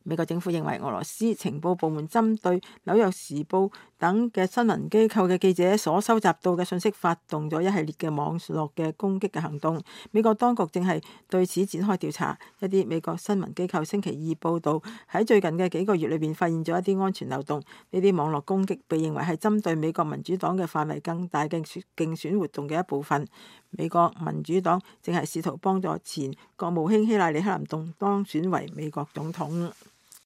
美國政府認為俄羅斯情報部門針對紐約時報等嘅新聞機構嘅記者所收集到嘅信息發動咗一系列嘅網絡嘅攻擊嘅行動。美國當局正係對此展開調查。一啲美國新聞機構星期二報導，喺最近嘅幾個月裏邊發現咗一啲安全漏洞。呢啲網絡攻擊被認為係針對美國民主黨嘅範圍更大嘅競選活動嘅一部分。美國民主黨正係試圖幫助前國務卿希拉里克林頓當選為美國總統。